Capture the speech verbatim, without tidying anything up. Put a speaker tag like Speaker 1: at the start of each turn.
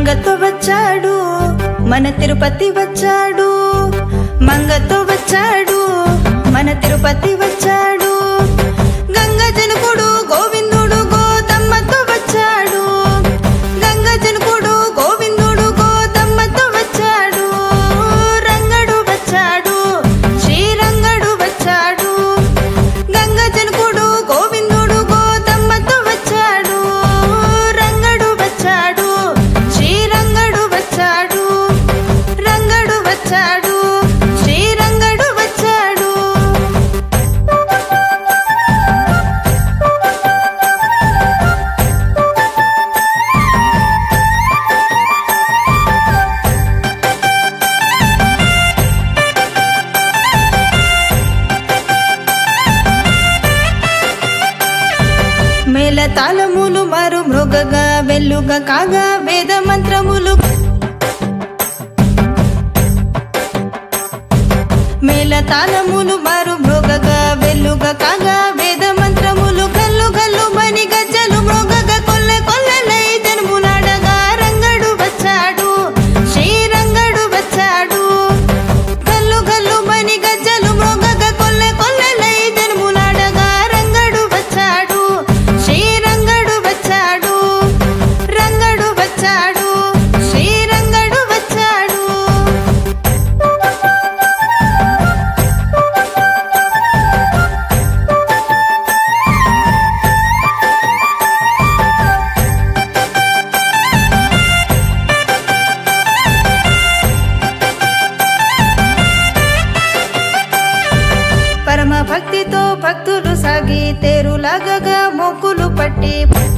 Speaker 1: మంగతో వచ్చాడు మన తిరుపతి వచ్చాడు, మంగతో వచ్చాడు మన తిరుపతి వచ్చాడు. గంగ జనకుడు గోవిందుడు గోదమ్మతో వచ్చాడు, గంగ జనకుడు గోవిందుడు గోదమ్మతో వచ్చాడు. రంగడు వచ్చాడు శ్రీరంగడు వచ్చాడు, గంగ జనకుడు గోవిందుడు గోదమ్మతో వచ్చాడు. రంగడు వచ్చాడు శ్రీరంగడు వచ్చాడు, రంగడు వచ్చాడు శ్రీరంగడు వచ్చాడు. మేళ తాళములు మారు మృగగా వెల్లుగా కాగా వేద మంత్రములు, మేళ తాళములు మారు మృగగా వెల్లుగా కాగా వేద మంత్రములు. గల్లు గల్లు మని గజ్జలు మృగగా కొల్లె కొల్లెలై జన్ములాడగా. రంగడు వచ్చాడు శ్రీరంగడు వచ్చాడు, గల్లు గల్లు మని గజ్జలు మృగగా కొల్లె కొల్లెలై జన్ములాడగా. రంగడు వచ్చాడు శ్రీరంగడు వచ్చాడు, రంగడు వచ్చాడు శ్రీరంగడు వచ్చాడు. పరమ భక్తితో భక్తులు సాగి తేరులాగగా మొక్కులు పట్టి